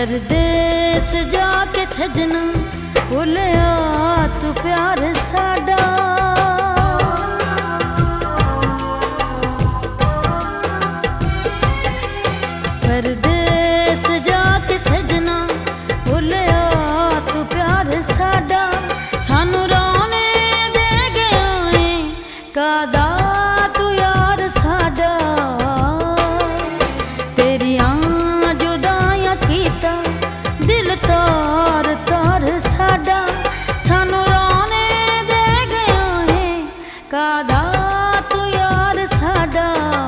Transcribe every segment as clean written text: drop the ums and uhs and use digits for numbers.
परदेस जाके सजना भुलिया तू प्यार साडा। परदेस जाके सजना भुलिया तू प्यार साडा। सानू रोने दे गया है कादा तू यार साडा। तेरियां जुदाइयां कीता दिल तार तार साडा। सानू रोने दे गया है कादा तू यार साडा।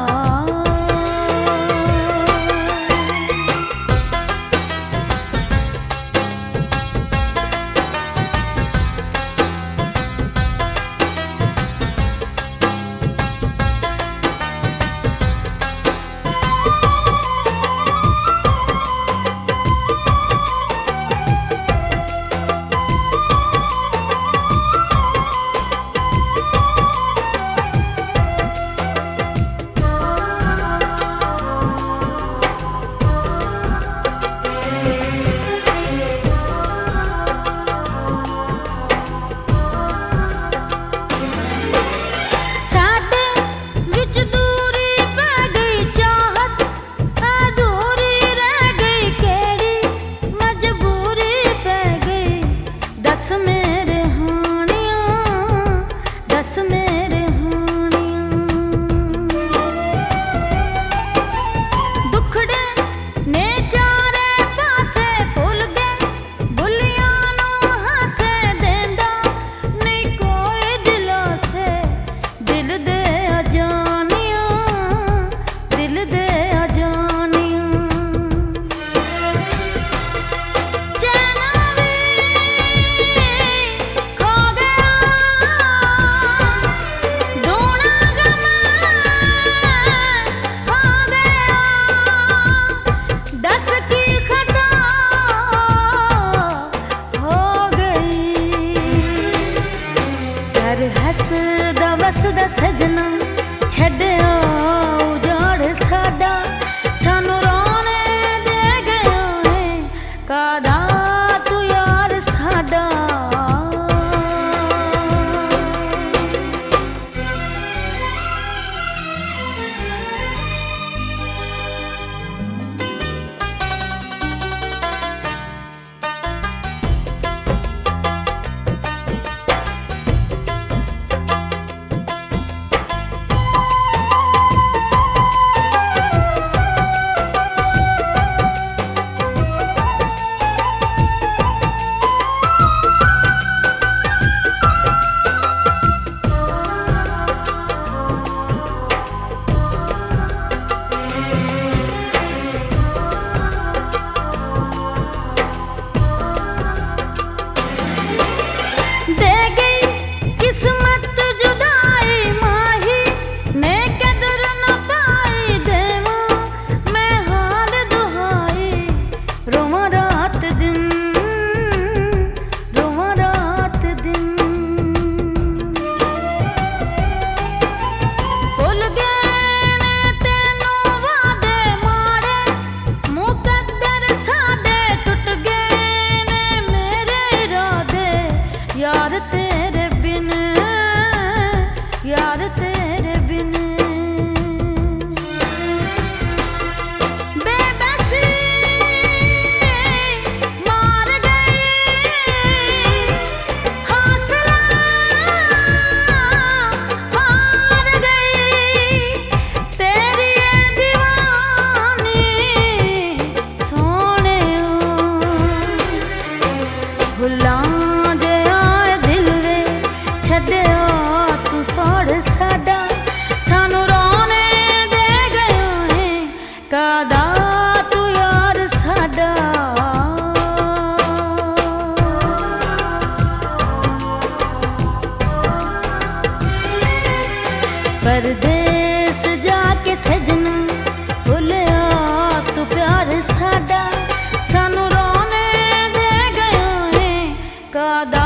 हसदा वसदा सजना छड्डिया उजाड़ साडा। सानू रोने दे गया है कादा तू यार साडा। परदेस जाके सजना भुलिया तू प्यार साडा। सानू रोने दे गया है कादा